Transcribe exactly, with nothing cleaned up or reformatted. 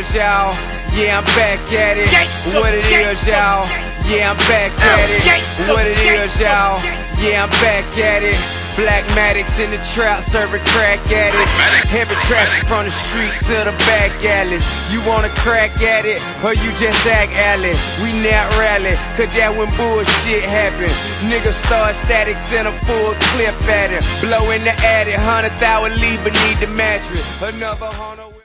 is, y'all? Yeah, I'm back at it. What it is, y'all? Yeah, I'm back at it. What it is, y'all? Yeah, I'm back at it. Black Maddox in the trap, serving crack at it. Heavy traffic from the street to the back alleys. You wanna crack at it, or you just act alley? We not rally, cause that when bullshit happen. Niggas start static, send a full clip at it. Blow in the attic, hundred thousand leave beneath the mattress. Another hundred.